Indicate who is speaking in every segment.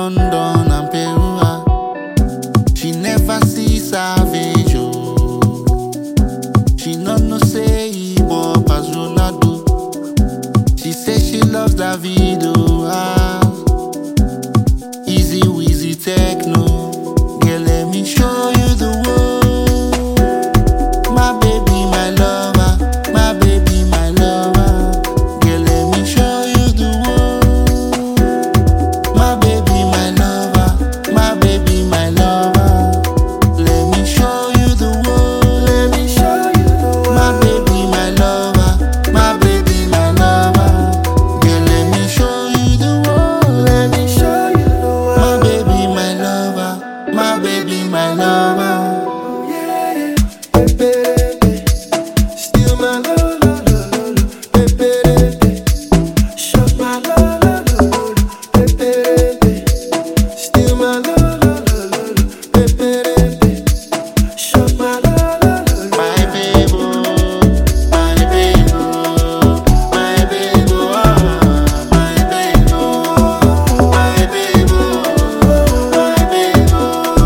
Speaker 1: London and Peru. She never see savage, oh. She no know say he pop as Ronaldo. She say she loves Davido, Easy Weezy techno. Girl, let me show you the world. My baby, my lover. My baby, my lover. Girl, let me show you the world. My baby, my lover. My baby, my lover. Let me show you the world. Let me show you the world. My baby, my lover. My baby, my lover. Girl, let me show you the world. Let me show you the world. My baby, my lover. My baby, my lover. Yeah, baby, still my love, baby, show my love, baby, still my love, baby, show my love, my baby, my baby, my baby, my baby, my baby, my baby,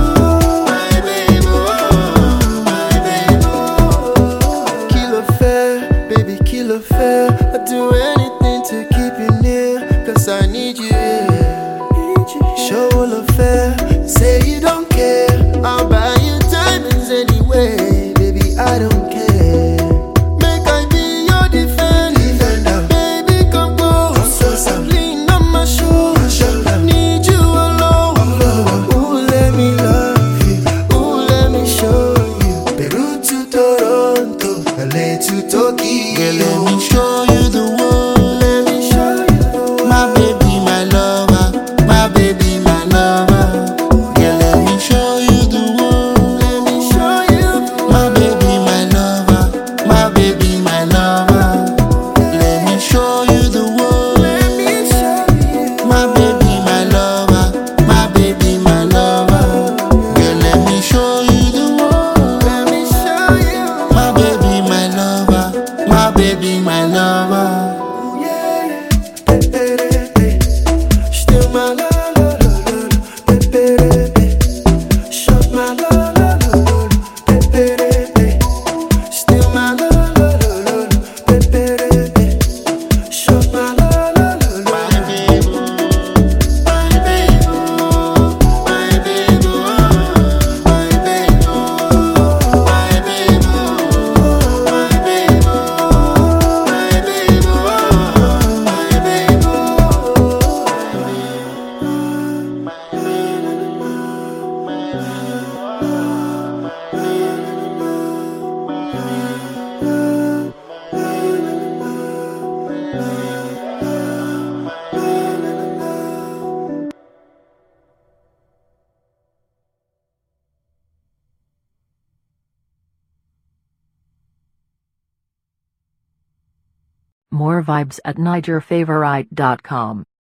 Speaker 1: Kilo fair, baby, kilo fair. I'd do anything to keep you near, cause I need you here. Show all affair, say you don't care. I'll buy you diamonds anyway, baby, I don't care. Make I be your defender, baby, come close. Lean on my shoulder, need you alone. Ooh, let me love you, ooh, let me show you. Peru to Toronto, LA to Tokyo. Girl, let me show you the world. Let me show you the world. My baby, my lover. My baby, my lover. Girl, let me show you the world. Let me show you the world. My baby, my lover. My baby, my lover. Let me show you the world. Let me show you. My baby, my lover. My baby, my lover. Girl, let me show you the world. Let me show you. My baby, my lover. My baby, my lover. Yeah, still my love, baby. Show my love, baby. Still my love, baby. Show my love, my baby, my baby, my baby, my baby, my baby, my baby,
Speaker 2: More vibes at NigerFavorite.com.